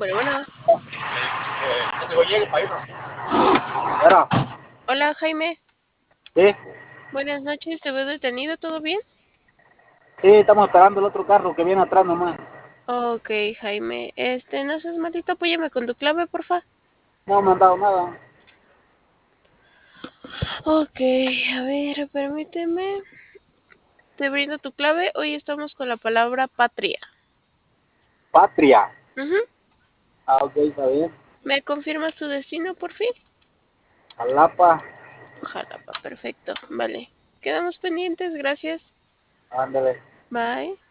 Bueno, bueno. Era, Hola, Jaime. sí, Buenas noches. ¿Te veo detenido? ¿Todo bien? sí, estamos esperando el otro carro que viene atrás nomás. Ok, Jaime. No seas malito. Apóyame con tu clave, porfa. No me han dado nada. Ok, a ver, permíteme. Te brindo tu clave. Hoy estamos con la palabra patria. Patria. Ujú. Ah, ok, está bien. ¿Me confirmas tu destino, por fin? Jalapa, Jalapa, perfecto. Vale. Quedamos pendientes. Gracias. ándale. Bye.